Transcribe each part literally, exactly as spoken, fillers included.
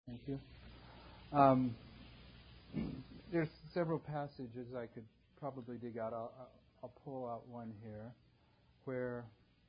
Thank you. Um, there's several passages I could probably dig out. I'll, I'll pull out one here where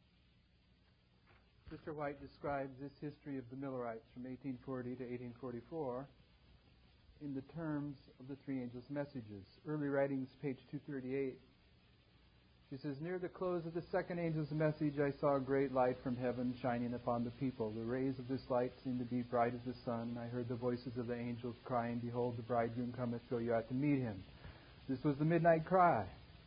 Sister White describes this history of the Millerites from eighteen forty to eighteen forty-four in the terms of the three angels' messages. Early Writings, page two thirty-eight. She says, "Near the close of the second angel's message, I saw a great light from heaven shining upon the people. The rays of this light seemed to be bright as the sun. I heard the voices of the angels crying, 'Behold, the bridegroom cometh, go you out to meet him.'" This was the midnight cry.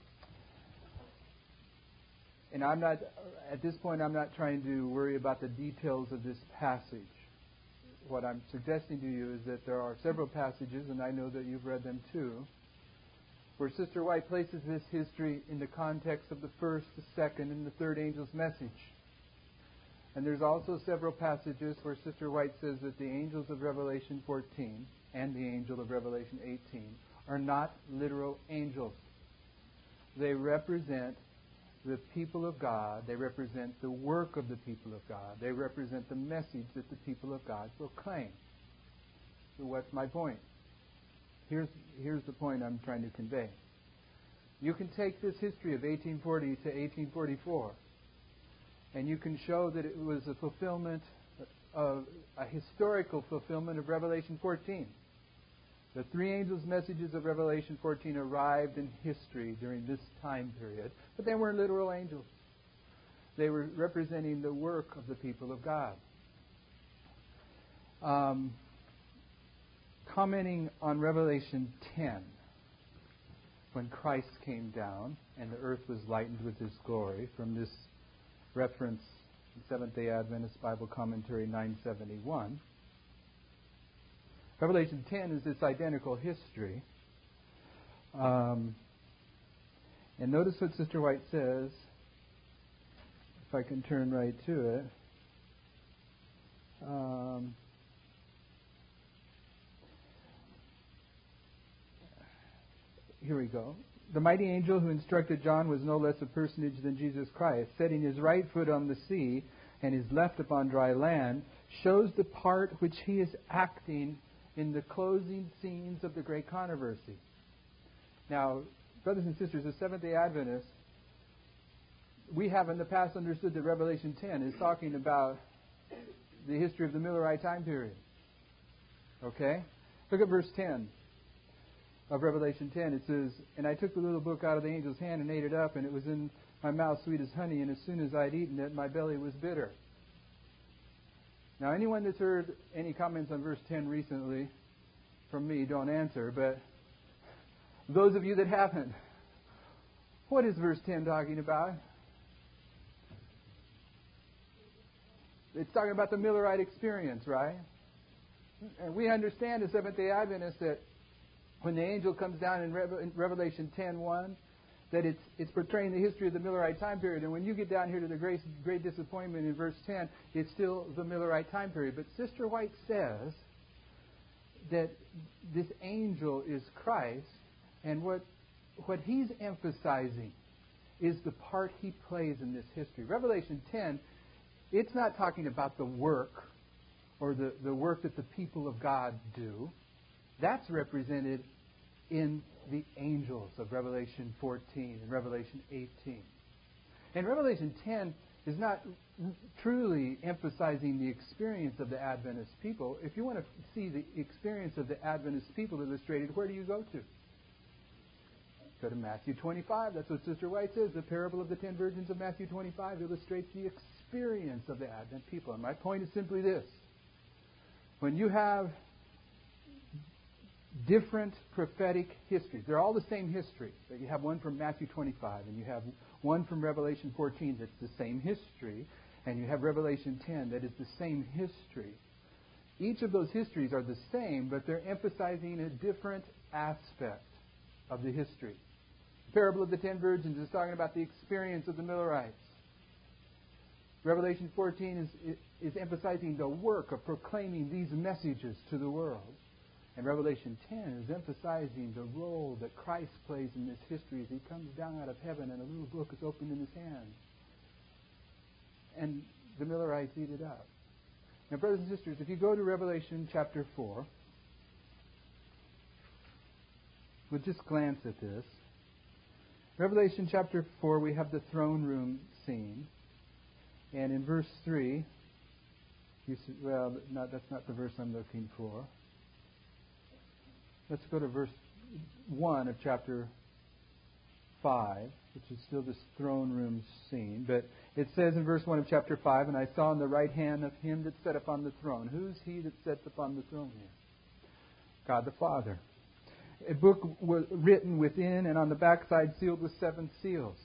And I'm not, at this point, I'm not trying to worry about the details of this passage. What I'm suggesting to you is that there are several passages, and I know that you've read them too, where Sister White places this history in the context of the first, the second, and the third angel's message. And there's also several passages where Sister White says that the angels of Revelation fourteen and the angel of Revelation eighteen are not literal angels. They represent the people of God. They represent the work of the people of God. They represent the message that the people of God proclaim. So what's my point? Here's, here's the point I'm trying to convey. You can take this history of eighteen forty to eighteen forty-four, and you can show that it was a fulfillment of a historical fulfillment of Revelation fourteen. The three angels' messages of Revelation fourteen arrived in history during this time period, but they weren't literal angels. They were representing the work of the people of God. Um, commenting on Revelation ten, when Christ came down and the earth was lightened with His glory, from this reference in Seventh-day Adventist Bible Commentary nine seventy-one, Revelation ten is this identical history. Um, and notice what Sister White says, if I can turn right to it. Um, here we go. "The mighty angel who instructed John was no less a personage than Jesus Christ. Setting his right foot on the sea and his left upon dry land, shows the part which he is acting in the closing scenes of the great controversy." Now, brothers and sisters, as Seventh-day Adventists, we have in the past understood that Revelation ten is talking about the history of the Millerite time period. Okay? Look at verse ten of Revelation ten. It says, "And I took the little book out of the angel's hand and ate it up, and it was in my mouth sweet as honey, and as soon as I had eaten it, my belly was bitter." Now, anyone that's heard any comments on verse ten recently from me, don't answer, but those of you that haven't, what is verse ten talking about? It's talking about the Millerite experience, right? And we understand as Seventh-day Adventists that when the angel comes down in Revelation ten one, that it's it's portraying the history of the Millerite time period. And when you get down here to the great, great disappointment in verse ten, it's still the Millerite time period. But Sister White says that this angel is Christ, and what what he's emphasizing is the part he plays in this history. Revelation ten, it's not talking about the work or the, the work that the people of God do. That's represented in the angels of Revelation fourteen and Revelation eighteen. And Revelation ten is not truly emphasizing the experience of the Adventist people. If you want to see the experience of the Adventist people illustrated, where do you go to? Go to Matthew twenty-five. That's what Sister White says. The parable of the ten virgins of Matthew twenty-five illustrates the experience of the Advent people. And my point is simply this. When you have different prophetic histories, they're all the same history, but you have one from Matthew twenty-five and you have one from Revelation fourteen that's the same history, and you have Revelation ten that is the same history. Each of those histories are the same, but they're emphasizing a different aspect of the history. The parable of the ten virgins is talking about the experience of the Millerites. Revelation fourteen is, is emphasizing the work of proclaiming these messages to the world. And Revelation ten is emphasizing the role that Christ plays in this history as He comes down out of heaven and a little book is opened in His hand. And the Millerites eat it up. Now, brothers and sisters, if you go to Revelation chapter four, we'll just glance at this. Revelation chapter four, we have the throne room scene. And in verse three, you see, well, not, that's not the verse I'm looking for. Let's go to verse one of chapter five, which is still this throne room scene. But it says in verse one of chapter five, "And I saw on the right hand of him that sat upon the throne." Who's he that sits upon the throne here? God the Father. A book was written within and on the backside sealed with seven seals.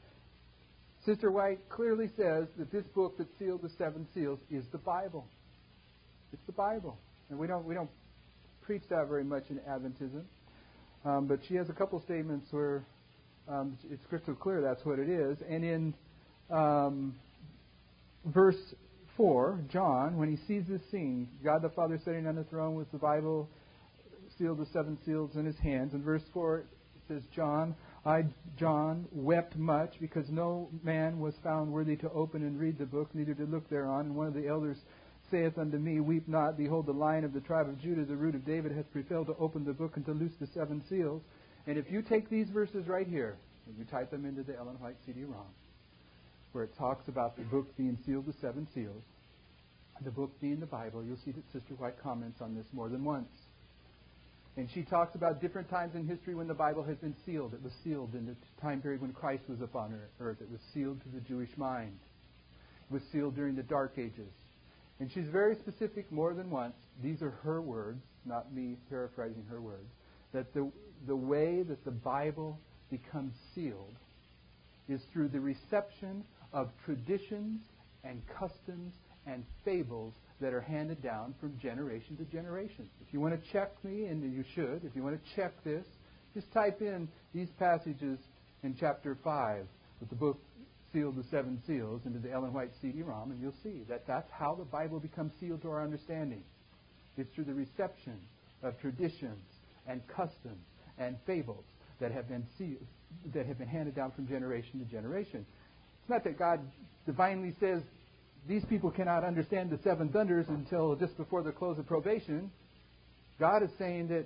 Sister White clearly says that this book that's sealed with seven seals is the Bible. It's the Bible. And we don't we don't preach that very much in Adventism. Um, but she has a couple statements where um, it's crystal clear that's what it is. And in um, verse four, John, when he sees this scene, God the Father sitting on the throne with the Bible sealed with seven seals in his hands. In verse four, it says, John, I, John, wept much because no man was found worthy to open and read the book, neither to look thereon. And one of the elders saith unto me, Weep not, behold, the Lion of the tribe of Judah, the root of David, hath prevailed to open the book and to loose the seven seals. And if you take these verses right here, and you type them into the Ellen White C D ROM, where it talks about the book being sealed with seven seals, the book being the Bible, you'll see that Sister White comments on this more than once. And she talks about different times in history when the Bible has been sealed. It was sealed in the time period when Christ was upon earth. It was sealed to the Jewish mind. It was sealed during the Dark Ages. And she's very specific more than once. These are her words, not me paraphrasing her words. That the, the way that the Bible becomes sealed is through the reception of traditions and customs and fables that are handed down from generation to generation. If you want to check me, and you should, if you want to check this, just type in these passages in chapter five with the book sealed with seven seals into the Ellen White C D ROM, and you'll see that that's how the Bible becomes sealed to our understanding. It's through the reception of traditions and customs and fables that have been sealed, that have been handed down from generation to generation. It's not that God divinely says, these people cannot understand the seven thunders until just before the close of probation. God is saying that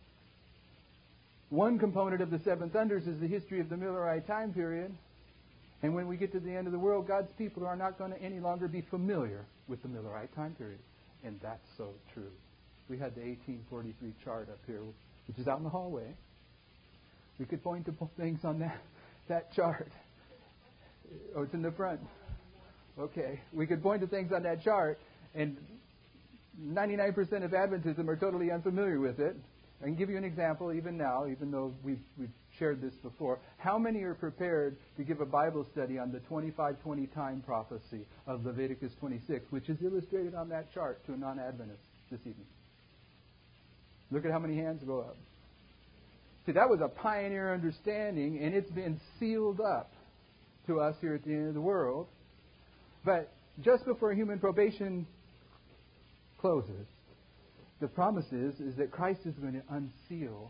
one component of the seven thunders is the history of the Millerite time period. And when we get to the end of the world, God's people are not going to any longer be familiar with the Millerite time period. And that's so true. We had the eighteen forty-three chart up here, which is out in the hallway. We could point to things on that, that chart. Oh, it's in the front. Okay, we could point to things on that chart, and ninety-nine percent of Adventism are totally unfamiliar with it. I can give you an example even now, even though we've, we've shared this before. How many are prepared to give a Bible study on the twenty-five twenty time prophecy of Leviticus twenty-six, which is illustrated on that chart to a non-Adventist this evening? Look at how many hands go up. See, that was a pioneer understanding, and it's been sealed up to us here at the end of the world. But just before human probation closes, the promise is, is that Christ is going to unseal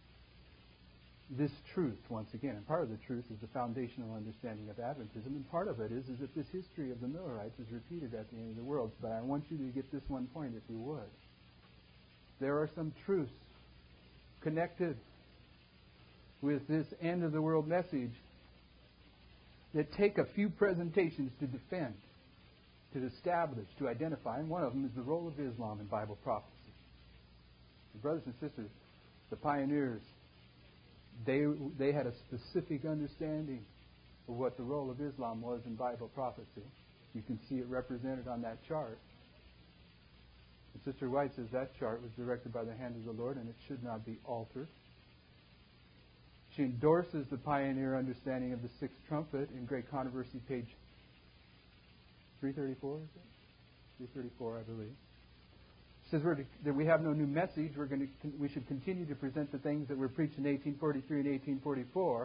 this truth once again. And part of the truth is the foundational understanding of Adventism, and part of it is, is that this history of the Millerites is repeated at the end of the world. But I want you to get this one point, if you would. There are some truths connected with this end of the world message that take a few presentations to defend, to establish, to identify. And one of them is the role of Islam in Bible prophecy. And brothers and sisters, the pioneers, they they had a specific understanding of what the role of Islam was in Bible prophecy. You can see it represented on that chart. And Sister White says that chart was directed by the hand of the Lord, and it should not be altered. She endorses the pioneer understanding of the sixth trumpet in Great Controversy, page three thirty-four, is it? three thirty-four, I believe. She says we're to, that we have no new message. We're going to, we should continue to present the things that were preached in eighteen forty-three and eighteen forty-four.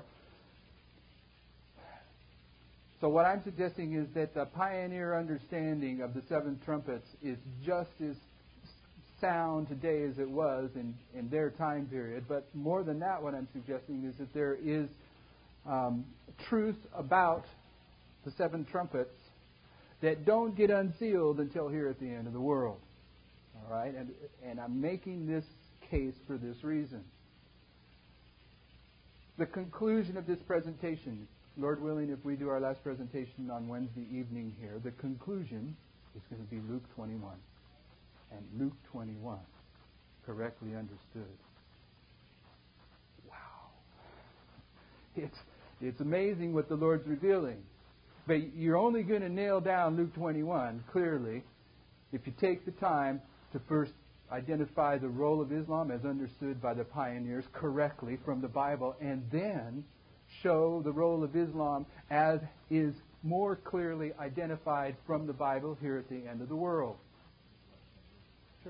So what I'm suggesting is that the pioneer understanding of the seven trumpets is just as sound today as it was in, in their time period. But more than that, what I'm suggesting is that there is um, truth about the seven trumpets that don't get unsealed until here at the end of the world. All right? And, and I'm making this case for this reason. The conclusion of this presentation, Lord willing, if we do our last presentation on Wednesday evening here, the conclusion is going to be Luke twenty-one. And Luke twenty-one, correctly understood. Wow. It's, it's amazing what the Lord's revealing. But you're only going to nail down Luke twenty-one clearly if you take the time to first identify the role of Islam as understood by the pioneers correctly from the Bible, and then show the role of Islam as is more clearly identified from the Bible here at the end of the world. Sure.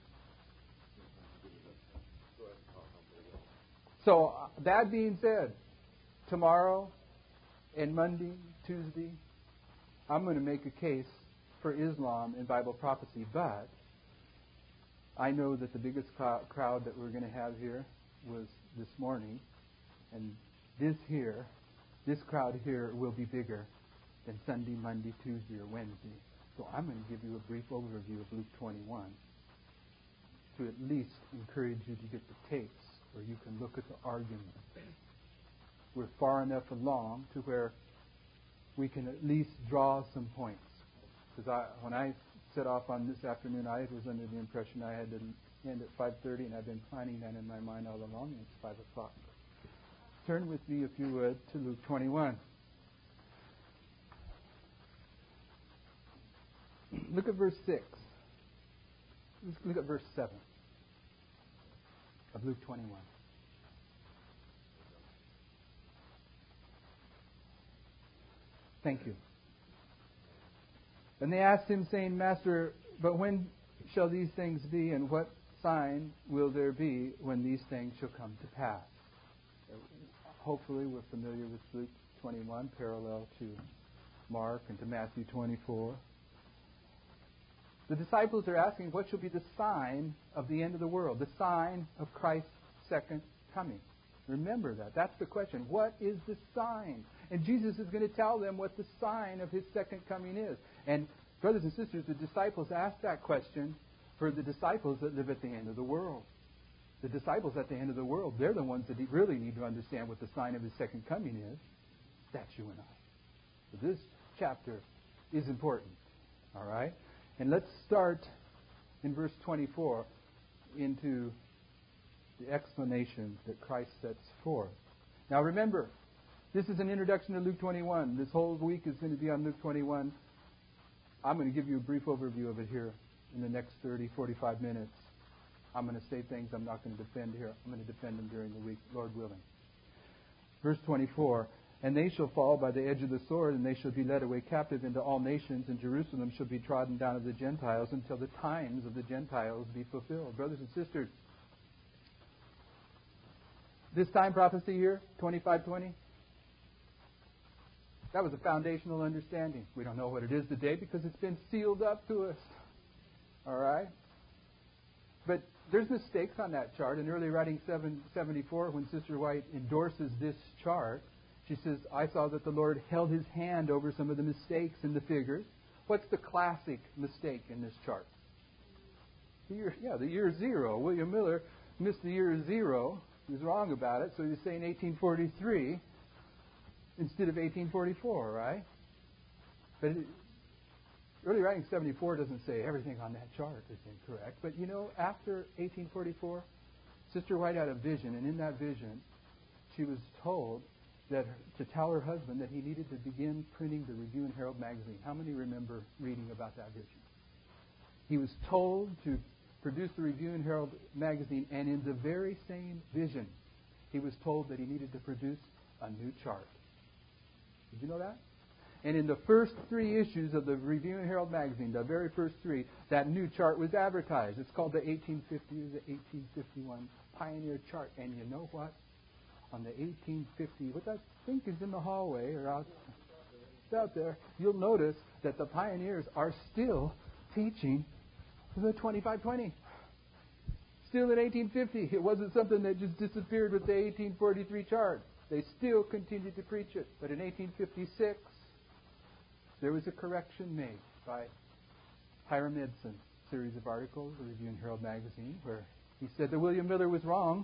So, uh, that being said, tomorrow and Monday, Tuesday, I'm going to make a case for Islam in Bible prophecy, but I know that the biggest crowd that we're going to have here was this morning, and this here, this crowd here will be bigger than Sunday, Monday, Tuesday, or Wednesday. So I'm going to give you a brief overview of Luke twenty-one to at least encourage you to get the tapes where you can look at the argument. We're far enough along to where we can at least draw some points. Because I, when I set off on this afternoon, I was under the impression I had to end at five thirty, and I've been planning that in my mind all along, and it's five o'clock. Turn with me, if you would, to Luke twenty-one. Look at verse six. Let's look at verse seven of Luke twenty-one. Thank you. And they asked him, saying, Master, but when shall these things be, and what sign will there be when these things shall come to pass? Hopefully we're familiar with Luke twenty-one, parallel to Mark and to Matthew twenty-four. The disciples are asking, what shall be the sign of the end of the world? The sign of Christ's second coming. Remember that. That's the question. What is the sign? And Jesus is going to tell them what the sign of His second coming is. And brothers and sisters, the disciples asked that question for the disciples that live at the end of the world. The disciples at the end of the world, they're the ones that really need to understand what the sign of His second coming is. That's you and I. So this chapter is important. All right? And let's start in verse twenty-four into the explanation that Christ sets forth. Now remember, this is an introduction to Luke twenty-one. This whole week is going to be on Luke twenty-one. I'm going to give you a brief overview of it here in the next thirty, forty-five minutes. I'm going to say things I'm not going to defend here. I'm going to defend them during the week, Lord willing. Verse twenty-four, and they shall fall by the edge of the sword, and they shall be led away captive into all nations, and Jerusalem shall be trodden down of the Gentiles until the times of the Gentiles be fulfilled. Brothers and sisters, this time prophecy here, twenty-five twenty, that was a foundational understanding. We don't know what it is today because it's been sealed up to us. All right? But there's mistakes on that chart. In early writing seven seventy-four, when Sister White endorses this chart, she says, I saw that the Lord held His hand over some of the mistakes in the figures. What's the classic mistake in this chart? The year, yeah, the year zero. William Miller missed the year zero. He was wrong about it, so he's saying eighteen forty-three instead of eighteen forty-four, right? But it, early writing seventy-four doesn't say everything on that chart is incorrect. But you know, after eighteen forty-four, Sister White had a vision, and in that vision, she was told that to tell her husband that he needed to begin printing the Review and Herald magazine. How many remember reading about that vision? He was told to produce the Review and Herald magazine, and in the very same vision, he was told that he needed to produce a new chart. Did you know that? And in the first three issues of the Review and Herald magazine, the very first three, that new chart was advertised. It's called the eighteen fifty or the eighteen fifty-one Pioneer Chart. And you know what? On the eighteen fifty, what I think is in the hallway or out, it's out there, you'll notice that the pioneers are still teaching the twenty-five twenty. Still in eighteen fifty. It wasn't something that just disappeared with the eighteen forty-three chart. They still continued to preach it. But in eighteen fifty-six, there was a correction made by Hiram Edson, series of articles, a review in Herald Magazine, where he said that William Miller was wrong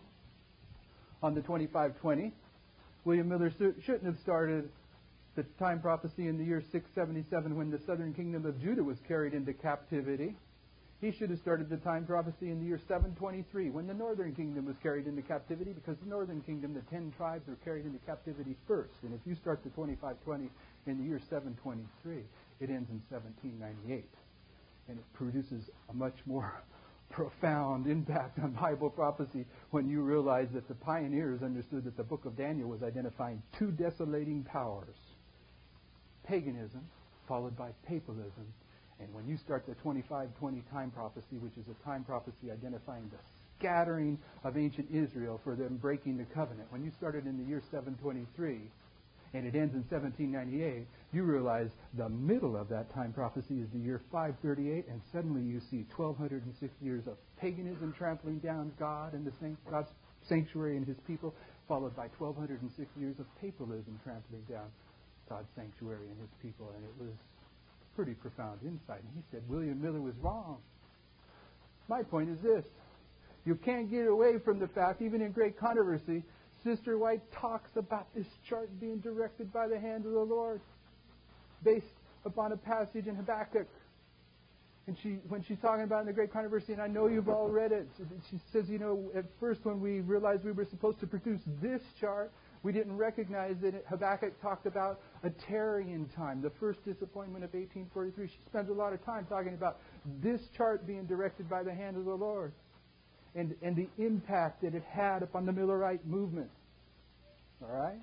on the twenty-five twenty. William Miller shouldn't have started the time prophecy in the year six seventy-seven when the southern kingdom of Judah was carried into captivity. He should have started the time prophecy in the year seven twenty-three when the northern kingdom was carried into captivity, because the northern kingdom, the ten tribes, were carried into captivity first. And if you start the twenty-five twenty in the year seven twenty-three, it ends in seventeen ninety-eight. And it produces a much more profound impact on Bible prophecy when you realize that the pioneers understood that the book of Daniel was identifying two desolating powers: paganism followed by papalism. And when you start the twenty-five twenty time prophecy, which is a time prophecy identifying the scattering of ancient Israel for them breaking the covenant, when you start it in the year seven twenty-three and it ends in seventeen ninety-eight, you realize the middle of that time prophecy is the year five thirty-eight, and suddenly you see twelve oh six years of paganism trampling down God and the san- God's sanctuary and His people, followed by twelve oh six years of papalism trampling down God's sanctuary and His people. And it was pretty profound insight. And he said William Miller was wrong. My point is this: you can't get away from the fact, even in Great Controversy, Sister White talks about this chart being directed by the hand of the Lord, based upon a passage in Habakkuk. And she, when she's talking about in the Great Controversy, and I know you've all read it, she says, you know, at first when we realized we were supposed to produce this chart, we didn't recognize that Habakkuk talked about a tarrying time, the first disappointment of eighteen forty-three. She spends a lot of time talking about this chart being directed by the hand of the Lord, and, and the impact that it had upon the Millerite movement. All right?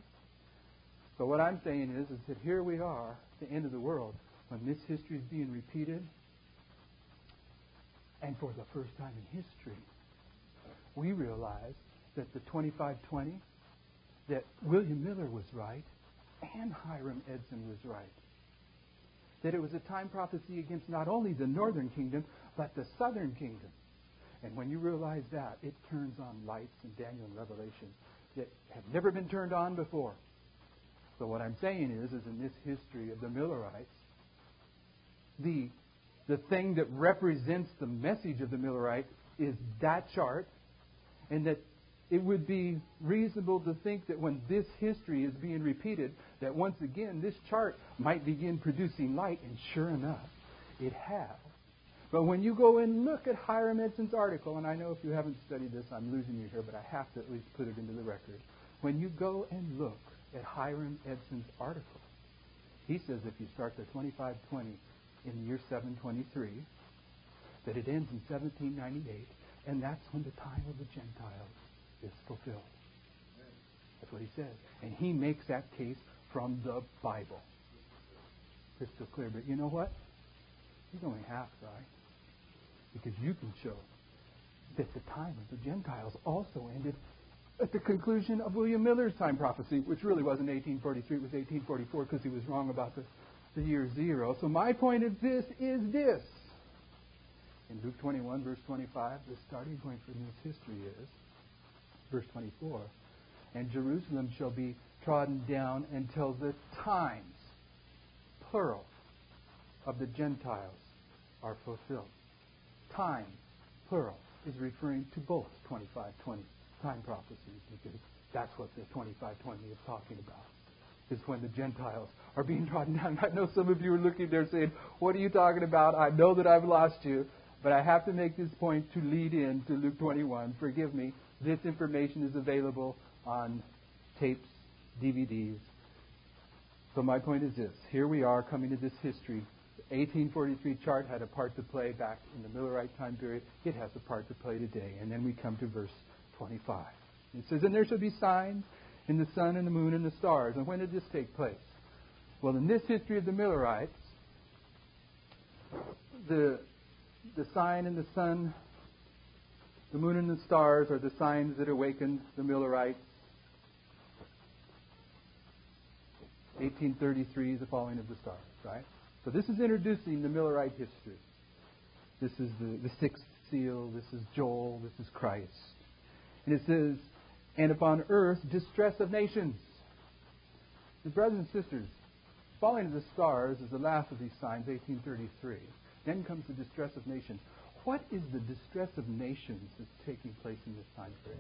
So what I'm saying is, is that here we are at the end of the world, when this history is being repeated, and for the first time in history, we realize that the twenty-five twenty, that William Miller was right and Hiram Edson was right. That it was a time prophecy against not only the northern kingdom, but the southern kingdom. And when you realize that, it turns on lights in Daniel and Revelation that have never been turned on before. So what I'm saying is, is in this history of the Millerites, the, the thing that represents the message of the Millerites is that chart, and that it would be reasonable to think that when this history is being repeated, that once again this chart might begin producing light, and sure enough, it has. But when you go and look at Hiram Edson's article, and I know if you haven't studied this, I'm losing you here, but I have to at least put it into the record. When you go and look at Hiram Edson's article, he says if you start the twenty-five twenty in the year seven twenty-three, that it ends in seventeen ninety-eight, and that's when the time of the Gentiles is fulfilled. That's what he says. And he makes that case from the Bible. Crystal clear. But you know what? He's only half right. Because you can show that the time of the Gentiles also ended at the conclusion of William Miller's time prophecy, which really wasn't eighteen forty-three, it was eighteen forty-four, because he was wrong about the, the year zero. So my point of this is this. In Luke twenty-one, verse twenty-five, the starting point for this history is verse twenty-four, and Jerusalem shall be trodden down until the times, plural, of the Gentiles are fulfilled. Time, plural, is referring to both twenty-five twenty time prophecies, because that's what the twenty-five twenty is talking about, is when the Gentiles are being trodden down. I know some of you are looking there saying, what are you talking about? I know that I've lost you, but I have to make this point to lead in to Luke twenty-one. Forgive me. This information is available on tapes, D V Ds. So my point is this. Here we are coming to this history. The eighteen forty-three chart had a part to play back in the Millerite time period. It has a part to play today. And then we come to verse twenty-five. It says, and there shall be signs in the sun and the moon and the stars. And when did this take place? Well, in this history of the Millerites, the, the sign in the sun, the moon and the stars are the signs that awakened the Millerites. eighteen thirty-three, the falling of the stars, right? So this is introducing the Millerite history. This is the, the sixth seal. This is Joel. This is Christ. And it says, and upon earth distress of nations. And brothers and sisters, falling of the stars is the last of these signs, eighteen thirty-three. Then comes the distress of nations. What is the distress of nations that's taking place in this time period?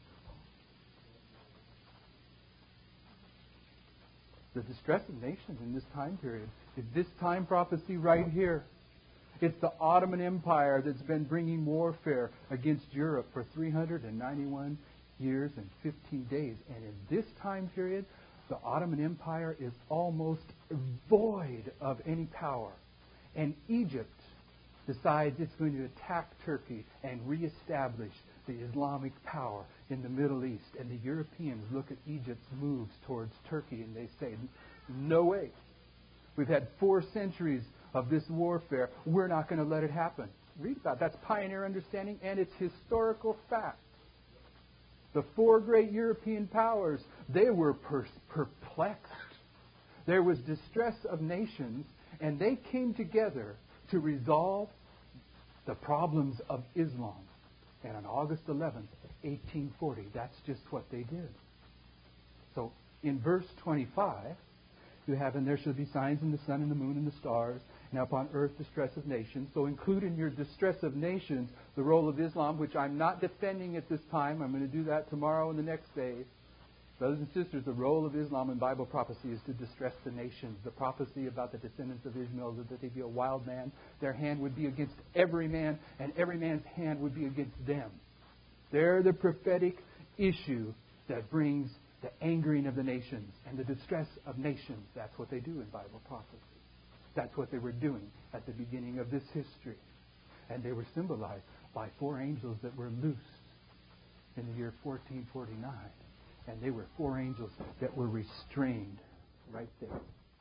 The distress of nations in this time period is this time prophecy right here. It's the Ottoman Empire that's been bringing warfare against Europe for three hundred ninety-one years and fifteen days. And in this time period, the Ottoman Empire is almost void of any power. And Egypt decides it's going to attack Turkey and reestablish the Islamic power in the Middle East. And the Europeans look at Egypt's moves towards Turkey and they say, no way. We've had four centuries of this warfare. We're not going to let it happen. Read about it. That's pioneer understanding, and it's historical fact. The four great European powers, they were per- perplexed. There was distress of nations, and they came together to resolve the problems of Islam. And on August eleventh, eighteen forty, that's just what they did. So in verse twenty-five, you have, and there shall be signs in the sun and the moon and the stars, and upon earth distress of nations. So include in your distress of nations the role of Islam, which I'm not defending at this time. I'm going to do that tomorrow and the next day. Brothers and sisters, the role of Islam in Bible prophecy is to distress the nations. The prophecy about the descendants of Ishmael is that they'd be a wild man. Their hand would be against every man, and every man's hand would be against them. They're the prophetic issue that brings the angering of the nations and the distress of nations. That's what they do in Bible prophecy. That's what they were doing at the beginning of this history. And they were symbolized by four angels that were loosed in the year fourteen forty-nine. And they were four angels that were restrained right there.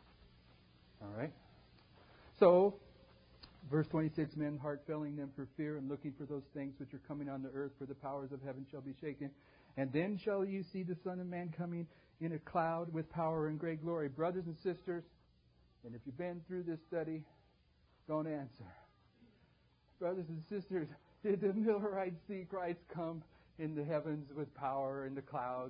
All right? So, verse twenty-six, men heart failing them for fear and looking for those things which are coming on the earth, for the powers of heaven shall be shaken. And then shall you see the Son of Man coming in a cloud with power and great glory. Brothers and sisters, and if you've been through this study, don't answer. Brothers and sisters, did the Millerites see Christ come in the heavens with power in the clouds?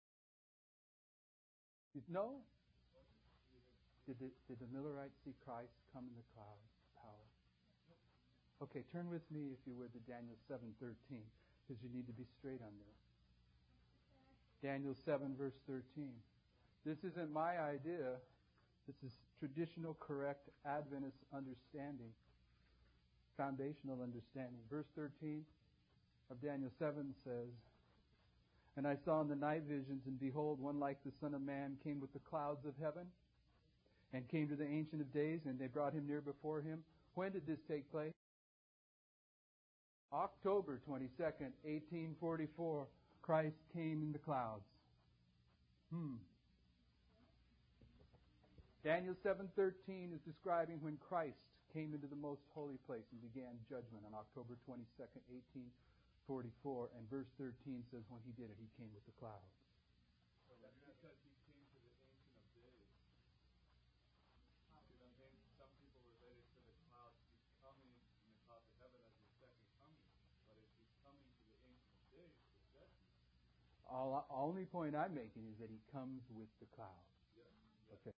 No? Did the, did the Millerites see Christ come in the clouds with power? Okay, turn with me, if you would, to Daniel seven thirteen, because you need to be straight on this. Daniel seven, verse thirteen. This isn't my idea. This is traditional, correct Adventist understanding, foundational understanding. Verse thirteen of Daniel seven says, and I saw in the night visions, and behold, one like the Son of Man came with the clouds of heaven, and came to the Ancient of Days, and they brought him near before him. When did this take place? October twenty-second, eighteen forty-four. Christ came in the clouds. Hmm. Daniel seven thirteen is describing when Christ came into the most holy place and began judgment on October twenty-second, eighteen forty-four. And verse thirteen says when he did it, he came with the clouds. So that's because he came to the Ancient of Days. You know, maybe some people relate it to the clouds. He's coming in the clouds of heaven as the second coming. But if he's coming to the Ancient of Days, the judgment. All only point I'm making is that he comes with the clouds. Yes. Yes. Okay.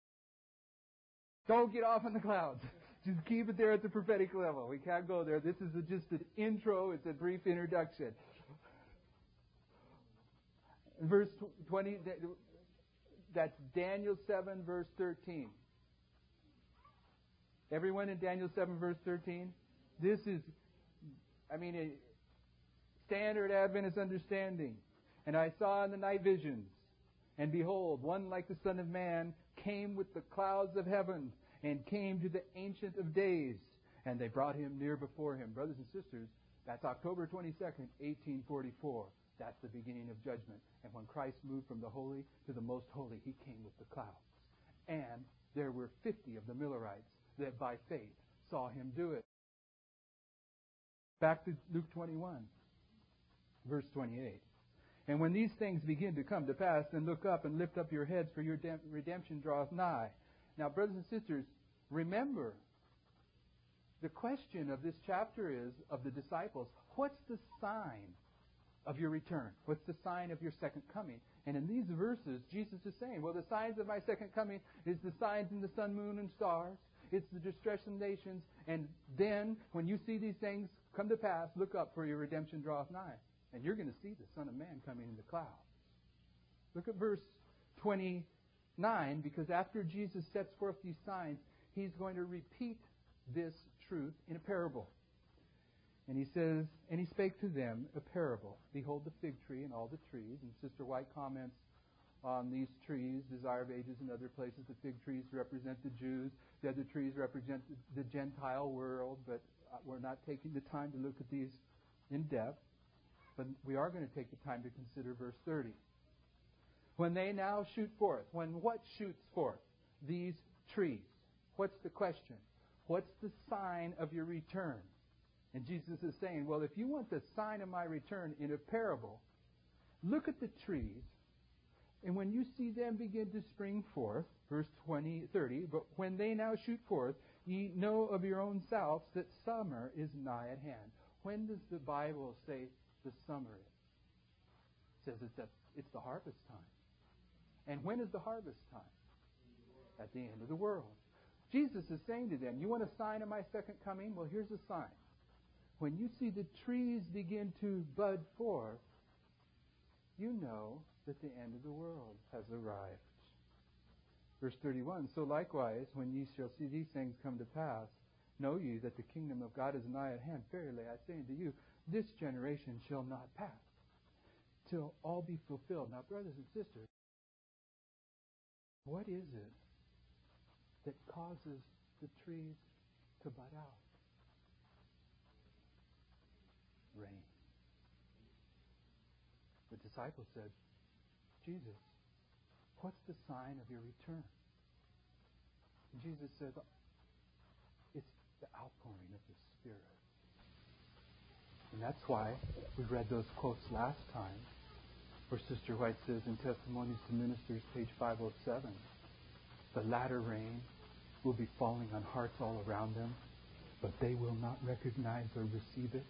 Don't get off on the clouds. Just keep it there at the prophetic level. We can't go there. This is a, just an intro. It's a brief introduction. Verse twenty, that's Daniel seven, verse thirteen. Everyone in Daniel seven, verse thirteen? This is, I mean, a standard Adventist understanding. And I saw in the night visions, and behold, one like the Son of Man came with the clouds of heaven, and came to the Ancient of Days, and they brought him near before him. Brothers and sisters, that's October twenty-second, eighteen forty-four. That's the beginning of judgment. And when Christ moved from the holy to the most holy, he came with the clouds. And there were fifty of the Millerites that by faith saw him do it. Back to Luke twenty-one, verse twenty-eight. And when these things begin to come to pass, then look up and lift up your heads, for your redemption draweth nigh. Now, brothers and sisters, remember, the question of this chapter is, of the disciples, what's the sign of your return? What's the sign of your second coming? And in these verses, Jesus is saying, well, the signs of my second coming is the signs in the sun, moon, and stars. It's the distress of nations. And then, when you see these things come to pass, look up, for your redemption draweth nigh. And you're going to see the Son of Man coming in the clouds. Look at verse twenty-nine, because after Jesus sets forth these signs, He's going to repeat this truth in a parable. And He says, and He spake to them a parable. Behold the fig tree and all the trees. And Sister White comments on these trees, Desire of Ages and other places. The fig trees represent the Jews. The other trees represent the, the Gentile world. But we're not taking the time to look at these in depth. But we are going to take the time to consider verse thirty. When they now shoot forth. When what shoots forth? These trees. What's the question? What's the sign of your return? And Jesus is saying, well, if you want the sign of my return in a parable, look at the trees, and when you see them begin to spring forth, verse twenty, thirty, but when they now shoot forth, ye know of your own selves that summer is nigh at hand. When does the Bible say the summer is? It says it's, at, it's the harvest time. And when is the harvest time? At the end of the world. Jesus is saying to them, you want a sign of my second coming? Well, here's a sign. When you see the trees begin to bud forth, you know that the end of the world has arrived. Verse thirty-one, so likewise, when ye shall see these things come to pass, know ye that the kingdom of God is nigh at hand. Verily I say unto you, this generation shall not pass till all be fulfilled. Now, brothers and sisters, what is it that causes the trees to bud out? Rain. The disciples said, Jesus, what's the sign of your return? And Jesus said, it's the outpouring of the Spirit. And that's why we read those quotes last time, where Sister White says in Testimonies to Ministers, page five oh seven, the latter rain will be falling on hearts all around them, but they will not recognize or receive it.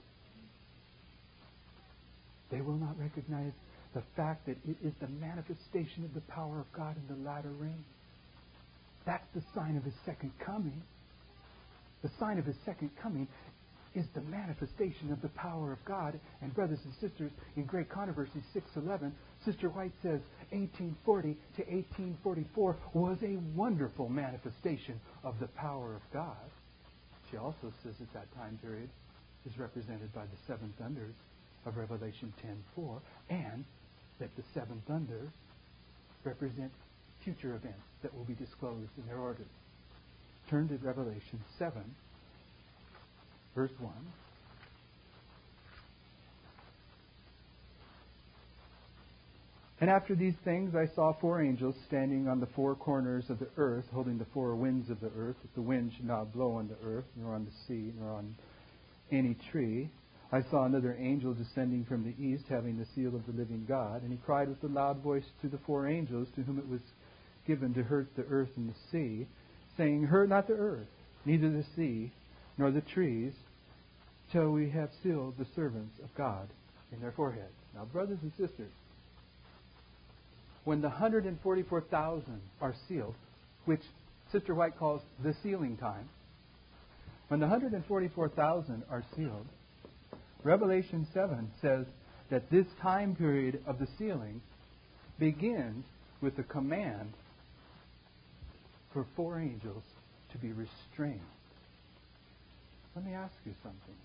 They will not recognize the fact that it is the manifestation of the power of God in the latter rain. That's the sign of His second coming. The sign of His second coming is the manifestation of the power of God. And brothers and sisters, in Great Controversy six eleven, Sister White says eighteen forty to eighteen forty-four was a wonderful manifestation of the power of God. She also says that that time period is represented by the seven thunders of Revelation ten four, and that the seven thunders represent future events that will be disclosed in their order. Turn to Revelation seven, verse one. And after these things I saw four angels standing on the four corners of the earth, holding the four winds of the earth, that the wind should not blow on the earth, nor on the sea, nor on any tree. I saw another angel descending from the east, having the seal of the living God. And he cried with a loud voice to the four angels, to whom it was given to hurt the earth and the sea, saying, hurt not the earth, neither the sea, nor the trees, till we have sealed the servants of God in their foreheads. Now, brothers and sisters, when the one hundred forty-four thousand are sealed, which Sister White calls the sealing time, when the one hundred forty-four thousand are sealed, Revelation seven says that this time period of the sealing begins with a command for four angels to be restrained. Let me ask you something.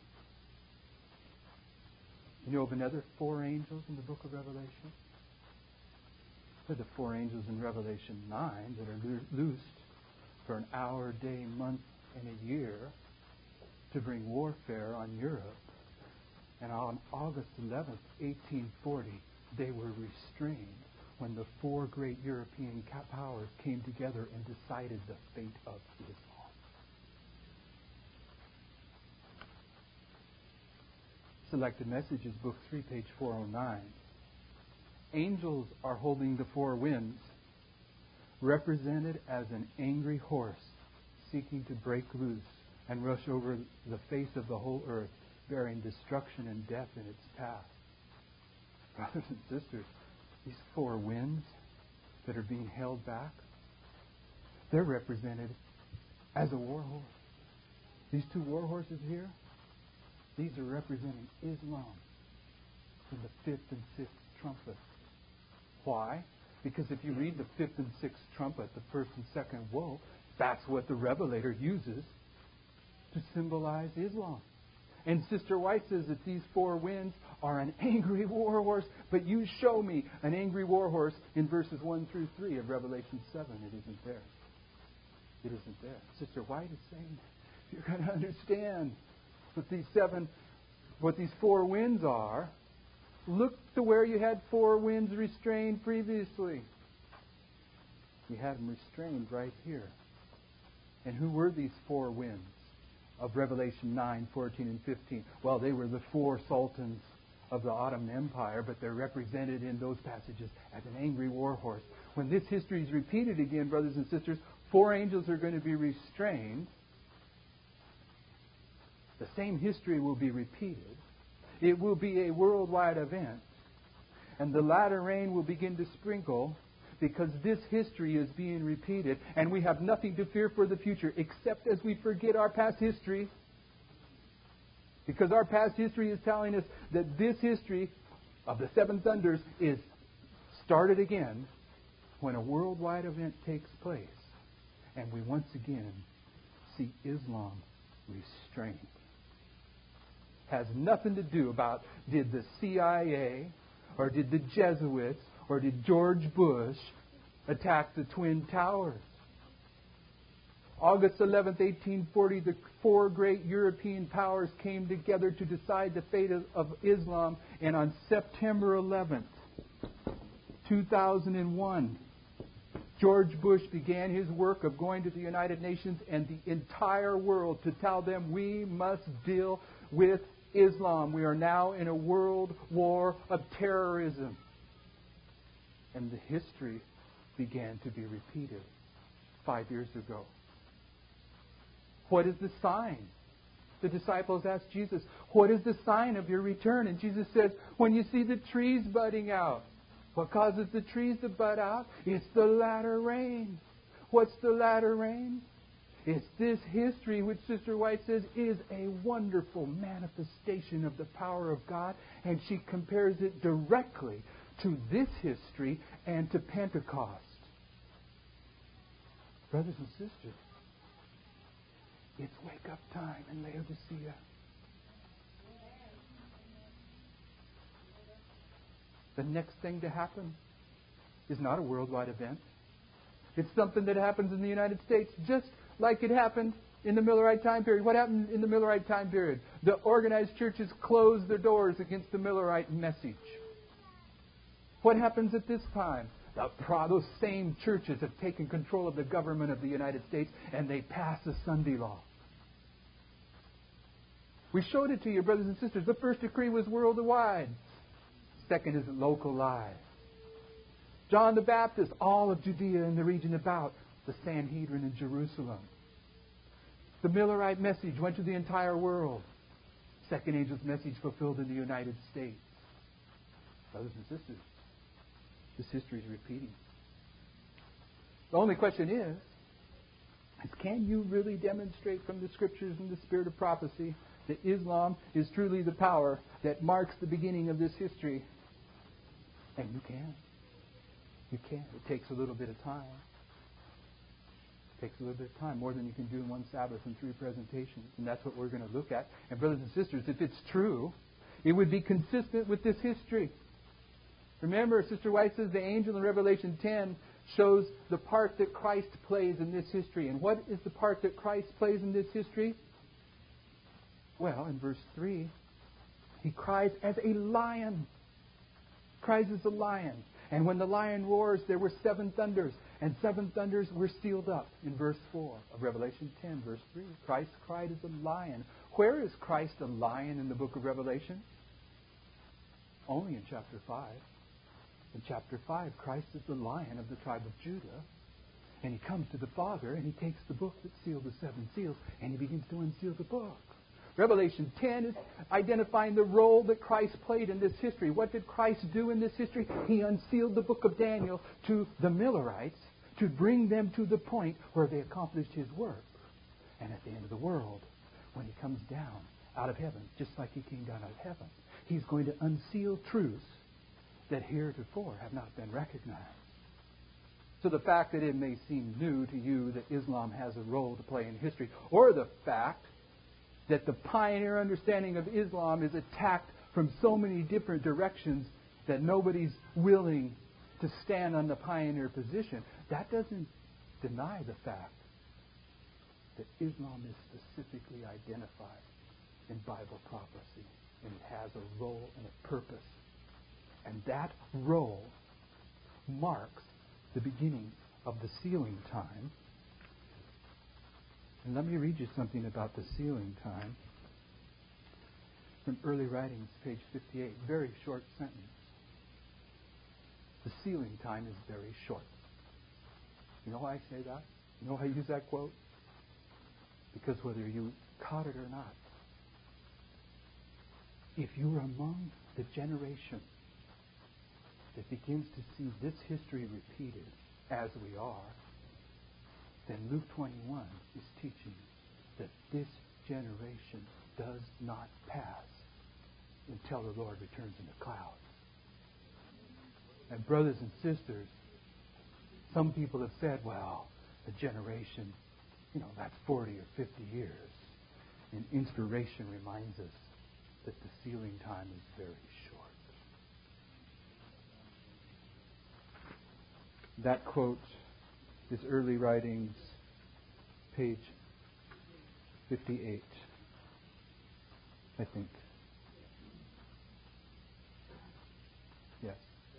You know of another four angels in the book of Revelation? They're the four angels in Revelation nine that are lo- loosed for an hour, day, month, and a year to bring warfare on Europe. And on August eleventh, eighteen forty, they were restrained when the four great European powers came together and decided the fate of Islam. Selected Messages, Book three, page four oh nine. Angels are holding the four winds, represented as an angry horse seeking to break loose and rush over the face of the whole earth, bearing destruction and death in its path. Brothers and sisters, these four winds that are being held back, they're represented as a war horse. These two war horses here, these are representing Islam in the fifth and sixth trumpet. Why? Because if you read the fifth and sixth trumpet, the first and second woe, that's what the Revelator uses to symbolize Islam. And Sister White says that these four winds are an angry war horse, but you show me an angry war horse in verses one through three of Revelation seven. It isn't there. It isn't there. Sister White is saying, you're going to understand what these seven, what these four winds are. Look to where you had four winds restrained previously. You had them restrained right here. And who were these four winds of Revelation nine, fourteen, and fifteen? Well, they were the four sultans of the Ottoman Empire, but they're represented in those passages as an angry war horse. When this history is repeated again, brothers and sisters, four angels are going to be restrained. The same history will be repeated. It will be a worldwide event. And the latter rain will begin to sprinkle because this history is being repeated. And we have nothing to fear for the future except as we forget our past history. Because our past history is telling us that this history of the seven thunders is started again when a worldwide event takes place. And we once again see Islam restrained. Has nothing to do about did the C I A or did the Jesuits or did George Bush attack the Twin Towers. August eleventh, eighteen forty, the four great European powers came together to decide the fate of, of Islam. And on September eleventh, two thousand one, George Bush began his work of going to the United Nations and the entire world to tell them we must deal with Islam. We are now in a world war of terrorism. And the history began to be repeated five years ago. What is the sign? The disciples asked Jesus, what is the sign of your return? And Jesus says, when you see the trees budding out. What causes the trees to bud out? It's the latter rain. What's the latter rain? It's this history which Sister White says is a wonderful manifestation of the power of God. And she compares it directly to this history and to Pentecost. Brothers and sisters, it's wake up time in Laodicea. The next thing to happen is not a worldwide event. It's something that happens in the United States just like it happened in the Millerite time period. What happened in the Millerite time period? The organized churches closed their doors against the Millerite message. What happens at this time? The, those same churches have taken control of the government of the United States and they pass a Sunday law. We showed it to you, brothers and sisters. The first decree was worldwide. Second is localized. John the Baptist, all of Judea and the region about, the Sanhedrin in Jerusalem. The Millerite message went to the entire world. Second angel's message fulfilled in the United States. Brothers and sisters, this history is repeating. The only question is, is can you really demonstrate from the Scriptures and the spirit of prophecy that Islam is truly the power that marks the beginning of this history? And you can. You can. It takes a little bit of time. It takes a little bit of time, more than you can do in one Sabbath and three presentations. And that's what we're going to look at. And brothers and sisters, if it's true, it would be consistent with this history. Remember, Sister White says the angel in Revelation ten shows the part that Christ plays in this history. And what is the part that Christ plays in this history? Well, in verse three, he cries as a lion. Cries as a lion. And when the lion roars, there were seven thunders. And seven thunders were sealed up in verse four of Revelation ten, verse three. Christ cried as a lion. Where is Christ a lion in the book of Revelation? Only in chapter five. In chapter five, Christ is the lion of the tribe of Judah. And he comes to the Father and he takes the book that sealed the seven seals and he begins to unseal the book. Revelation ten is identifying the role that Christ played in this history. What did Christ do in this history? He unsealed the book of Daniel to the Millerites to bring them to the point where they accomplished His work. And at the end of the world, when He comes down out of heaven, just like He came down out of heaven, He's going to unseal truths that heretofore have not been recognized. So the fact that it may seem new to you that Islam has a role to play in history, or the fact that the pioneer understanding of Islam is attacked from so many different directions that nobody's willing to stand on the pioneer position, that doesn't deny the fact that Islam is specifically identified in Bible prophecy, and it has a role and a purpose. And that role marks the beginning of the sealing time. And let me read you something about the sealing time from Early Writings, page fifty-eight. Very short sentence. The sealing time is very short. You know why I say that? You know why I use that quote? Because whether you caught it or not, if you're among the generation that begins to see this history repeated as we are, then Luke twenty-one is teaching that this generation does not pass until the Lord returns in the clouds. And brothers and sisters, some people have said, well, a generation, you know, that's forty or fifty years. And inspiration reminds us that the sealing time is very short. That quote is Early Writings, page fifty-eight, I think. Yes.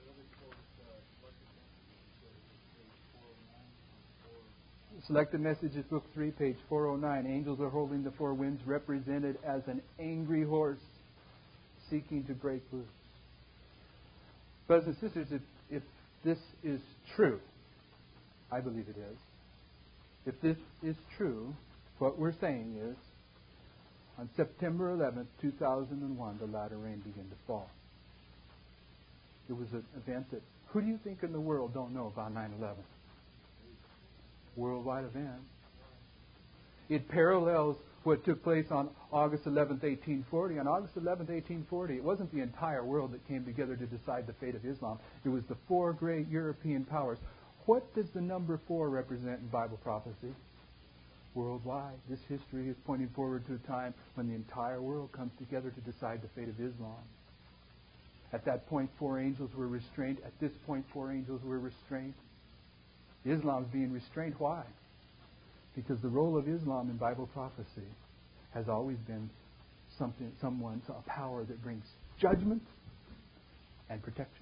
Selected Messages, Book three, page four oh nine. Angels are holding the four winds, represented as an angry horse seeking to break loose. Brothers and sisters, if, if this is true, I believe it is. If this is true, what we're saying is, on September eleventh, two thousand one, the latter rain began to fall. It was an event that, who do you think in the world don't know about nine eleven? Worldwide event. It parallels what took place on August eleventh, eighteen forty. On August eleventh, eighteen forty, it wasn't the entire world that came together to decide the fate of Islam. It was the four great European powers. What does the number four represent in Bible prophecy? Worldwide. This history is pointing forward to a time when the entire world comes together to decide the fate of Islam. At that point, four angels were restrained. At this point, four angels were restrained. Islam is being restrained. Why? Because the role of Islam in Bible prophecy has always been something, someone, a power that brings judgment and protection.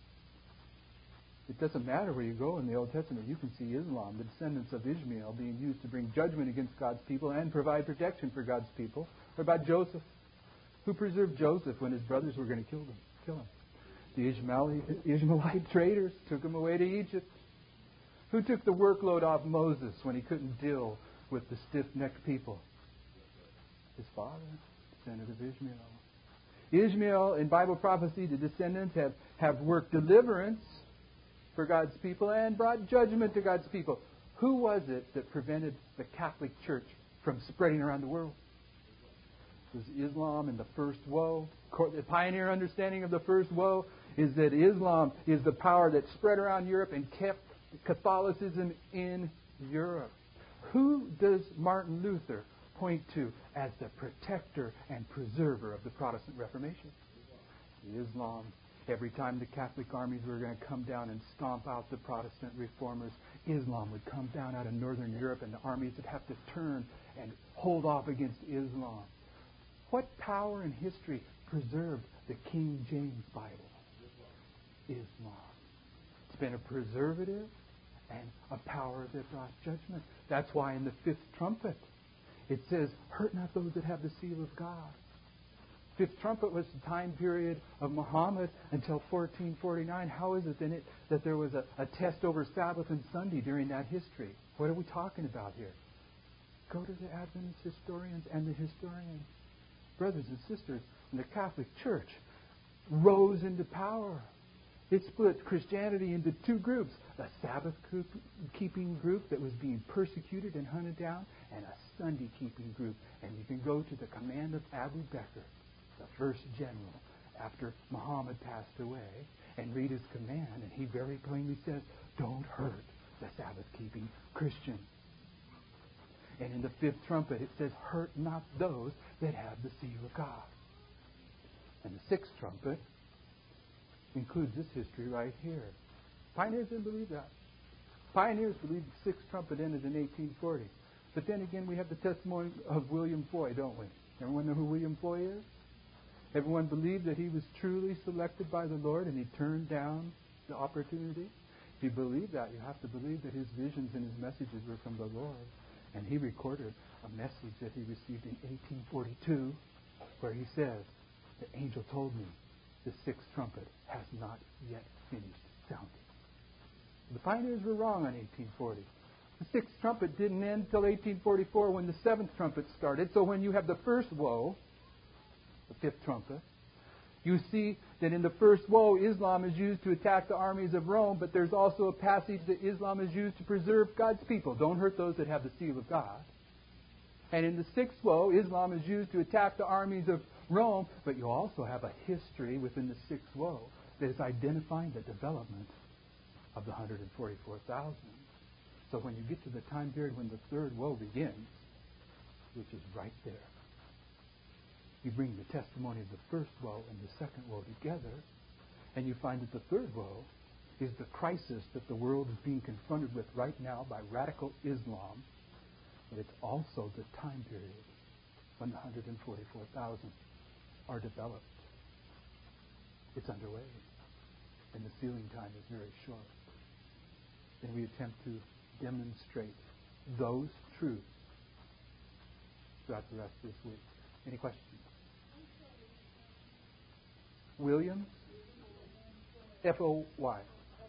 It doesn't matter where you go in the Old Testament. You can see Islam, the descendants of Ishmael, being used to bring judgment against God's people and provide protection for God's people. What about Joseph? Who preserved Joseph when his brothers were going to kill him? Kill him. The Ishmaelite, Ishmaelite traders took him away to Egypt. Who took the workload off Moses when he couldn't deal with the stiff-necked people? His father, descendant of Ishmael. Ishmael, in Bible prophecy, the descendants have, have worked deliverance for God's people and brought judgment to God's people. Who was it that prevented the Catholic Church from spreading around the world? It was Islam and the first woe. The pioneer understanding of the first woe is that Islam is the power that spread around Europe and kept Catholicism in Europe. Who does Martin Luther point to as the protector and preserver of the Protestant Reformation? Islam. Every time the Catholic armies were going to come down and stomp out the Protestant reformers, Islam would come down out of northern Europe, and the armies would have to turn and hold off against Islam. What power in history preserved the King James Bible? Islam. It's been a preservative and a power that brought judgment. That's why in the fifth trumpet it says, hurt not those that have the seal of God. Fifth trumpet was the time period of Muhammad until fourteen forty-nine. How is it then it, that there was a, a test over Sabbath and Sunday during that history? What are we talking about here? Go to the Adventist historians and the historians. brothers and sisters, when the Catholic Church rose into power, it split Christianity into two groups, a Sabbath-keeping group that was being persecuted and hunted down, and a Sunday-keeping group. And you can go to the command of Abu Bakr, the first general, after Muhammad passed away, and read his command, and he very plainly says, don't hurt the Sabbath-keeping Christian. And in the fifth trumpet, it says, hurt not those that have the seal of God. And the sixth trumpet includes this history right here. Pioneers didn't believe that. Pioneers believed the sixth trumpet ended in eighteen forty. But then again, we have the testimony of William Foy, don't we? Everyone know who William Foy is? Everyone believed that he was truly selected by the Lord and he turned down the opportunity. If you believe that, you have to believe that his visions and his messages were from the Lord. And he recorded a message that he received in eighteen forty-two where he says, the angel told me the sixth trumpet has not yet finished sounding. The pioneers were wrong on eighteen forty. The sixth trumpet didn't end until eighteen forty-four when the seventh trumpet started. So when you have the first woe, the fifth trumpet, you see that in the first woe, Islam is used to attack the armies of Rome, but there's also a passage that Islam is used to preserve God's people. Don't hurt those that have the seal of God. And in the sixth woe, Islam is used to attack the armies of Rome, but you also have a history within the sixth woe that is identifying the development of the one hundred forty-four thousand. So when you get to the time period when the third woe begins, which is right there, you bring the testimony of the first woe and the second woe together, and you find that the third woe is the crisis that the world is being confronted with right now by radical Islam, but it's also the time period when the one hundred forty-four thousand are developed. It's underway, and the sealing time is very short. And we attempt to demonstrate those truths throughout the rest of this week. Any questions? Williams? F O Y.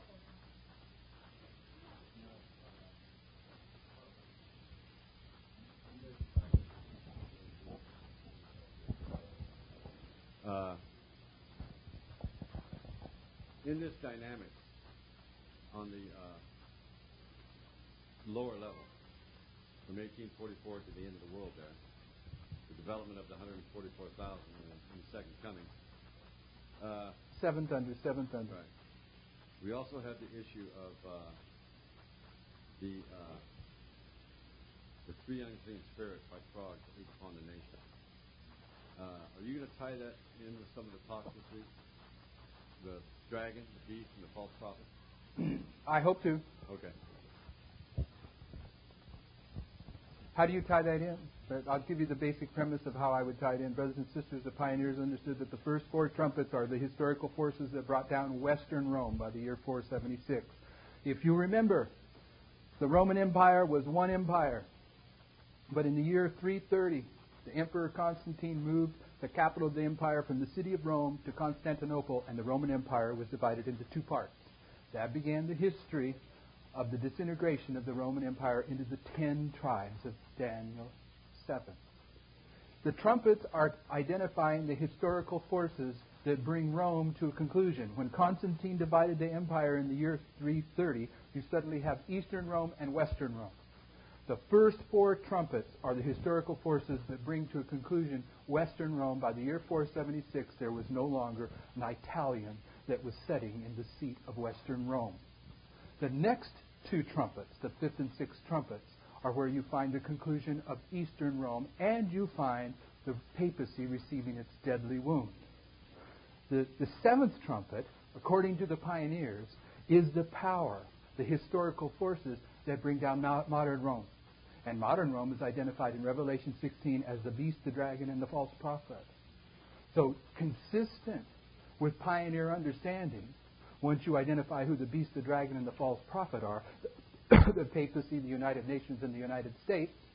Uh, in this dynamic, on the uh, lower level, from eighteen forty-four to the end of the world there, the development of the one hundred forty-four thousand in, in the second coming. Uh, seventh under, seventh under. Right. We also have the issue of uh, the uh, the three unclean spirits like frogs that leap upon the nation. Uh, are you going to tie that in with some of the talk this week? The dragon, the beast, and the false prophet? I hope to. Okay. How do you tie that in? I'll give you the basic premise of how I would tie it in. Brothers and sisters, the pioneers understood that the first four trumpets are the historical forces that brought down Western Rome by the year four seventy-six. If you remember, the Roman Empire was one empire. But in the year three thirty, the Emperor Constantine moved the capital of the empire from the city of Rome to Constantinople, and the Roman Empire was divided into two parts. That began the history of the disintegration of the Roman Empire into the ten tribes of Daniel seven. The trumpets are identifying the historical forces that bring Rome to a conclusion. When Constantine divided the empire in the year three thirty, you suddenly have Eastern Rome and Western Rome. The first four trumpets are the historical forces that bring to a conclusion Western Rome. By the year four seventy-six, there was no longer an Italian that was setting in the seat of Western Rome. The next two trumpets, the fifth and sixth trumpets, are where you find the conclusion of Eastern Rome, and you find the papacy receiving its deadly wound. The, the seventh trumpet, according to the pioneers, is the power, the historical forces that bring down modern Rome. And modern Rome is identified in Revelation sixteen as the beast, the dragon, and the false prophet. So, consistent with pioneer understanding, once you identify who the beast, the dragon, and the false prophet are, the papacy, the United Nations, and the United States,